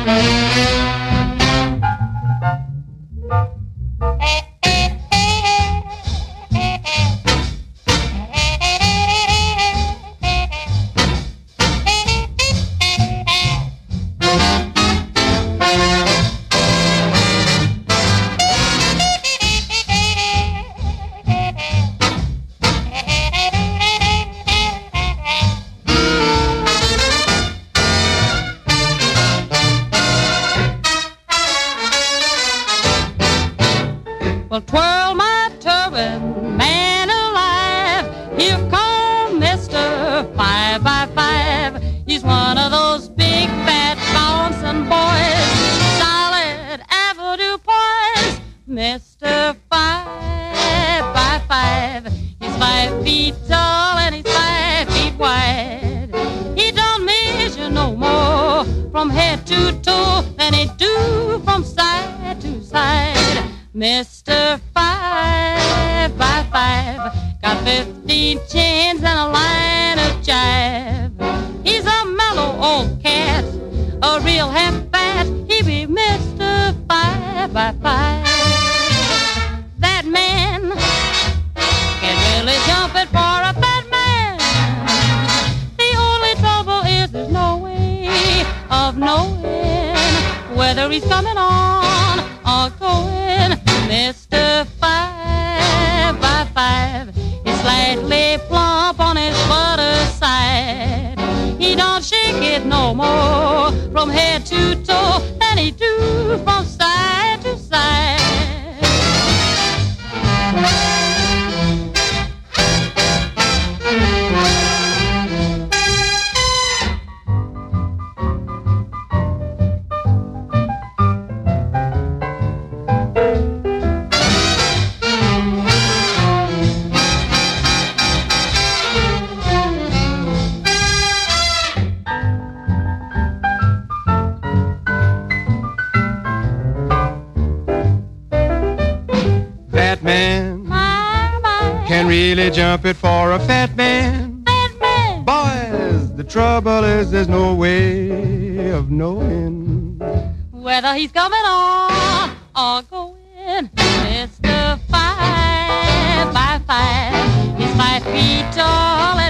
Well, twirl my turban, man alive. Here come Mr. 5 by 5. He's one of those big, fat, bouncing boys, solid Avenue boys. Mr. 5 by 5. He's 5 feet tall and he's 5 feet wide. He don't measure no more from head to toe than he do from side to side. Mr. 5 by 5 got 15 chins and a line of jive. He's a mellow old cat, a real half-fat. He be Mr. 5 by 5. That man can really jump it for a fat man. The only trouble is there's no way of knowing whether he's coming on or going. Mr. 5 by 5 is slightly plump on his butter side. He don't shake it no more from head to toe than he do from side to side. Can really jump it for a fat man. Fat man. Boys, the trouble is there's no way of knowing whether he's coming on or going. Mr. 5 by 5, he's 5 feet tall